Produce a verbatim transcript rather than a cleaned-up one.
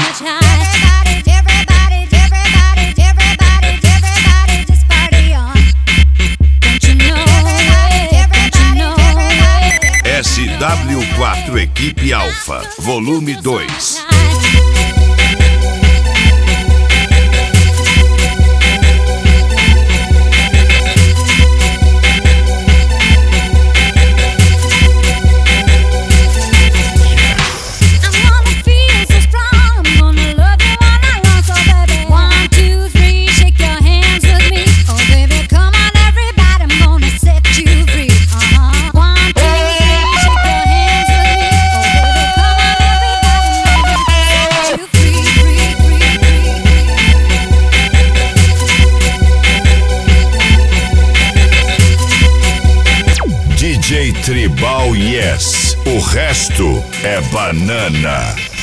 much high. Everybody, everybody, everybody, everybody, everybody just party on. Don't you know it? Don't you know it? S W quatro Equipe Alfa, volume dois. D J Tribal Yes, o resto é banana.